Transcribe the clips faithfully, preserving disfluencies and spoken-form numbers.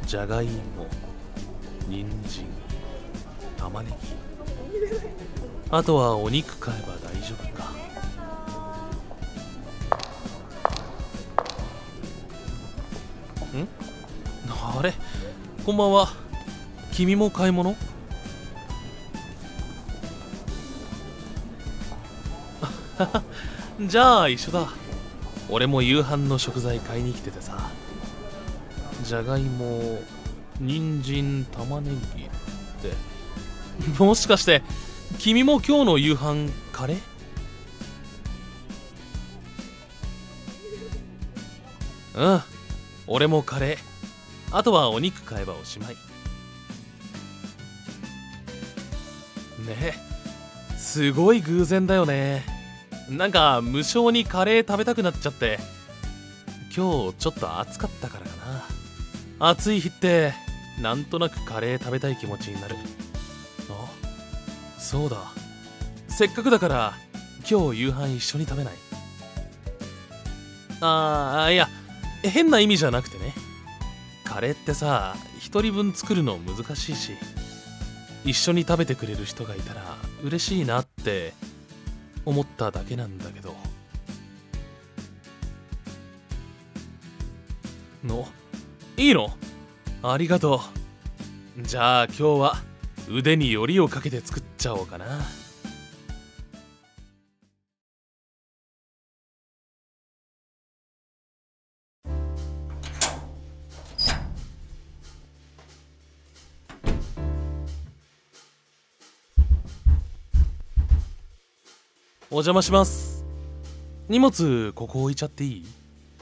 じゃがいも、人参、玉ねぎ、あとはお肉買えば大丈夫か。ん？あれ、こんばんは。君も買い物？じゃあ一緒だ。俺も夕飯の食材買いに来ててさ。じゃがいも、人参、玉ねぎってもしかして君も今日の夕飯カレー？うん、俺もカレー。あとはお肉買えばおしまい。ねえ、すごい偶然だよね。なんか無性にカレー食べたくなっちゃって。今日ちょっと暑かったからかな。暑い日ってなんとなくカレー食べたい気持ちになる。あ、そうだ。せっかくだから今日夕飯一緒に食べない？あー、いや、変な意味じゃなくてね。カレーってさ、一人分作るの難しいし、一緒に食べてくれる人がいたら嬉しいなって思っただけなんだけど。の、いいの？ありがとう。じゃあ今日は腕によりをかけて作っちゃおうかな。お邪魔します。荷物ここ置いちゃっていい？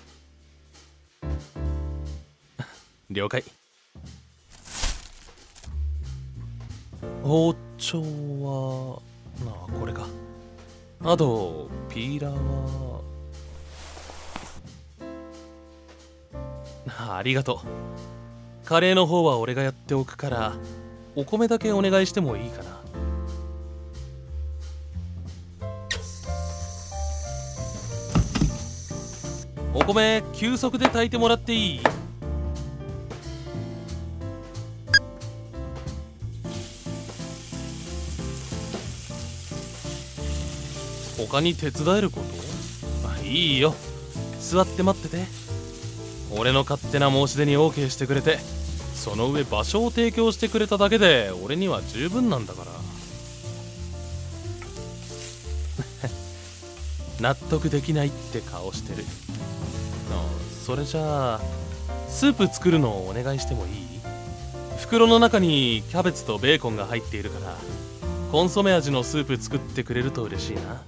了解。包丁はなあ、これか。あとピーラーはありがとう。カレーの方は俺がやっておくから、お米だけお願いしてもいいかな。お米急速で炊いてもらっていい？他に手伝えること？あ、いいよ。座って待ってて。俺の勝手な申し出に オーケー してくれて、その上場所を提供してくれただけで俺には十分なんだから。納得できないって顔してる。あ、それじゃあスープ作るのをお願いしてもいい？袋の中にキャベツとベーコンが入っているから、コンソメ味のスープ作ってくれると嬉しいな。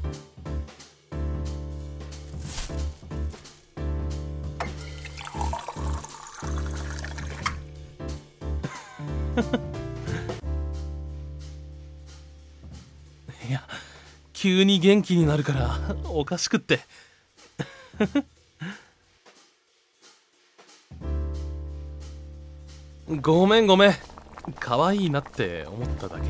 いや、急に元気になるからおかしくって。ごめんごめん、可愛いなって思っただけ。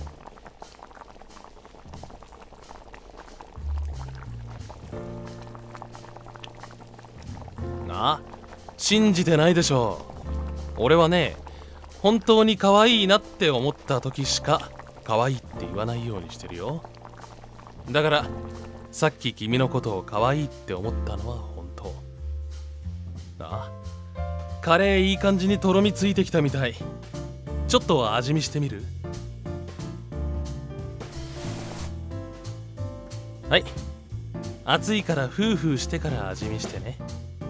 あ、信じてないでしょ。俺はね、本当に可愛いなって思った時しか可愛いって言わないようにしてるよ。だからさっき君のことを可愛いって思ったのは本当。あ、カレーいい感じにとろみついてきたみたい。ちょっと味見してみる？はい、熱いからフーフーしてから味見してね。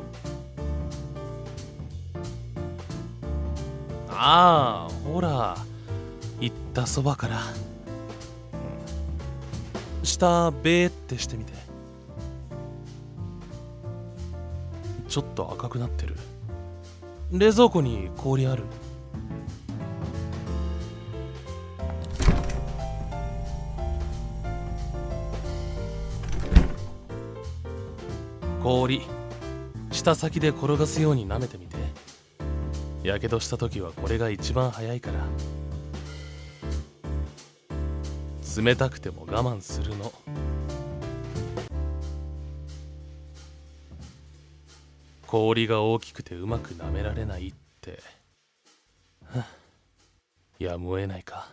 ああ、ほら、言ったそばから。下ベーってしてみて。ちょっと赤くなってる。冷蔵庫に氷ある？氷、舌先で転がすように舐めてみて。やけどした時はこれが一番早いから。冷たくても我慢するの。氷が大きくてうまく舐められないってやむを得ないか。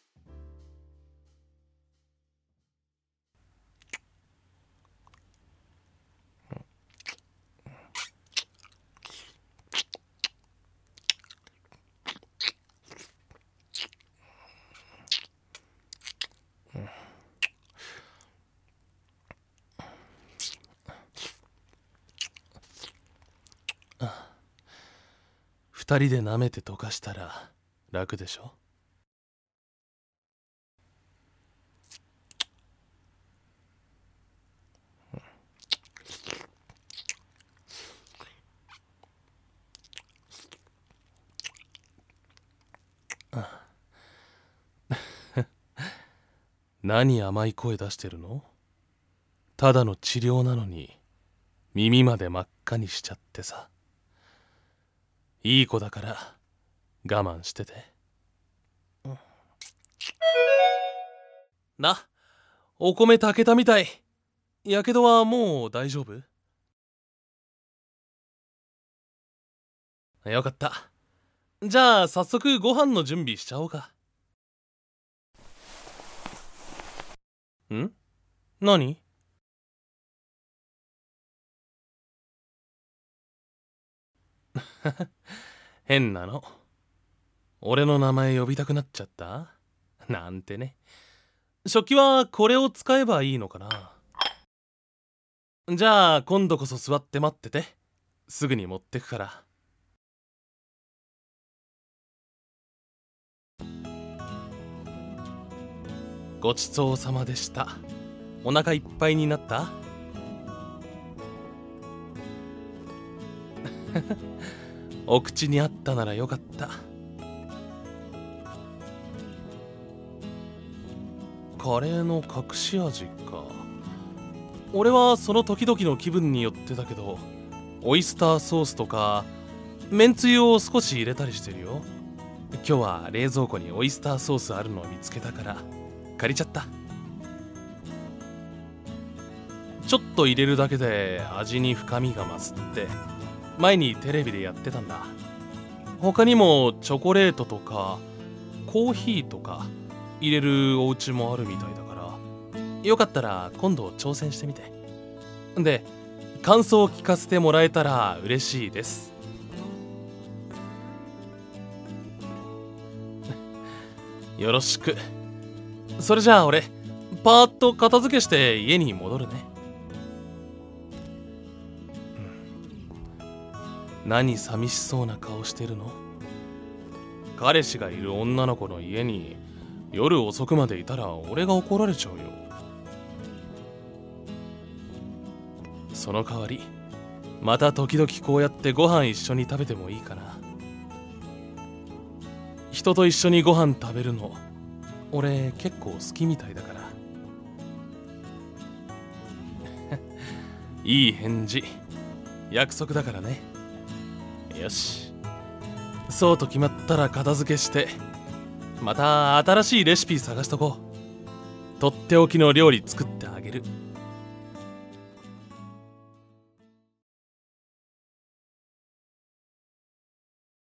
二人で舐めて溶かしたら楽でしょ。何甘い声出してるの？ただの治療なのに耳まで真っ赤にしちゃってさ。いい子だから我慢してて。な、お米炊けたみたい。やけどはもう大丈夫？よかった。じゃあ早速ご飯の準備しちゃおうか。ん？何？変なの。俺の名前呼びたくなっちゃったなんてね。食器はこれを使えばいいのかな。じゃあ今度こそ座って待ってて。すぐに持ってくから。ごちそうさまでした。お腹いっぱいになった？お口にあったならよかった。カレーの隠し味か。俺はその時々の気分によってだけど、オイスターソースとかめんつゆを少し入れたりしてるよ。今日は冷蔵庫にオイスターソースあるのを見つけたから借りちゃった。ちょっと入れるだけで味に深みが増すって前にテレビでやってたんだ。他にもチョコレートとかコーヒーとか入れるお家もあるみたいだから、よかったら今度挑戦してみて。で、感想を聞かせてもらえたら嬉しいです。よろしく。それじゃあ俺パーッと片付けして家に戻るね。何寂しそうな顔してるの？彼氏がいる女の子の家に夜遅くまでいたら俺が怒られちゃうよ。その代わりまた時々こうやってご飯一緒に食べてもいいかな。人と一緒にご飯食べるの俺結構好きみたいだから。いい返事。約束だからね。よし、そうと決まったら片付けしてまた新しいレシピ探しとこう。とっておきの料理作ってあげる。